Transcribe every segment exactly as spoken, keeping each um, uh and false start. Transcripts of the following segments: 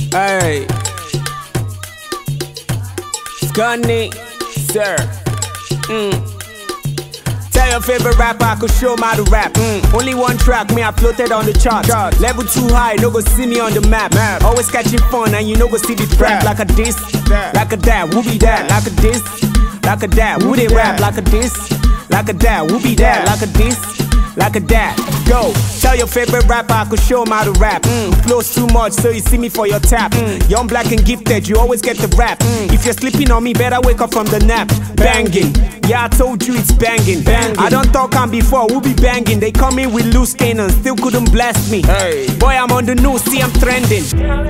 Hey, Scunny, sir. Mm. Tell your favorite rapper I could show 'em how to rap. Mm. Only one track, me I floated on the charts. Chart. Level too high, no go see me on the map. map. Always catching fun and you no go see the trap. Like a this, that. like a that, who be that? Like a this, like a that, who they rap? Like a this, like a that, who be that? Like a this, like a that. Go, tell your favorite rapper I could show 'em how to rap. Mm. Flows too much so you see me for your tap. Mm. Young, black and gifted, you always get the rap. Mm. If you're sleeping on me, better wake up from the nap. Banging, yeah I told you it's banging. banging. I don't talk on before, who be banging? They come in with loose cannon, still couldn't blast me. Hey. Boy I'm on the news, see I'm trending.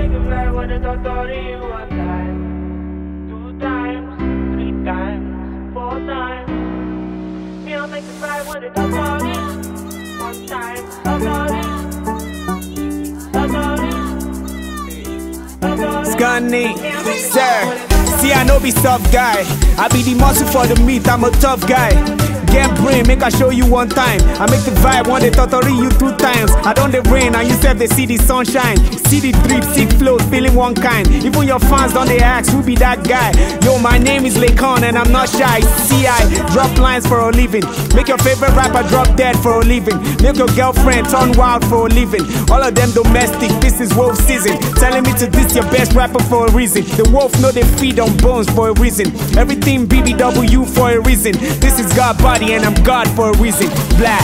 Scunny, sir. See I no be soft guy. I be the muscle for the meat, I'm a tough guy. Get brain, make I show you one time. I make the vibe, one day tutorial you two times. I don't the rain, and you said they see the sunshine. See the drip, sick flows, feeling one kind. Even your fans don't they ask, who be that guy? Yo, my name is Lakon and I'm not shy. See I drop lines for a living. Make your favorite rapper drop dead for a living. Make your girlfriend turn wild for a living. All of them domestic, this is wolf season. Telling me to diss your best rapper for a reason. The wolf know they feed on bones for a reason. Everything B B W for a reason. This is God body and I'm God for a reason. Black.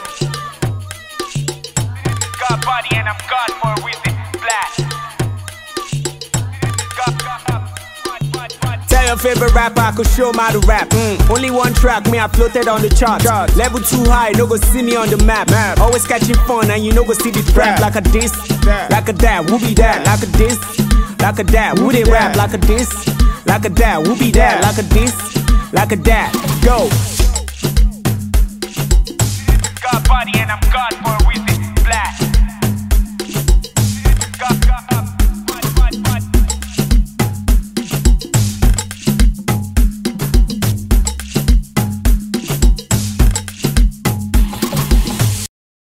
God body and I'm God for a reason. Black. God, God, God. Tell your favorite rapper I could show 'em how to rap. Mm. Only one track, me I floated on the charts. Chart. Level too high, no go see me on the map. map. Always catching fun and you no go see the trap. Like a this, that. like a that, who be that? Like a this, like a that, who they rap? Like a this, like a that, who be that? Like a this, like a that. Go. God body and I'm God.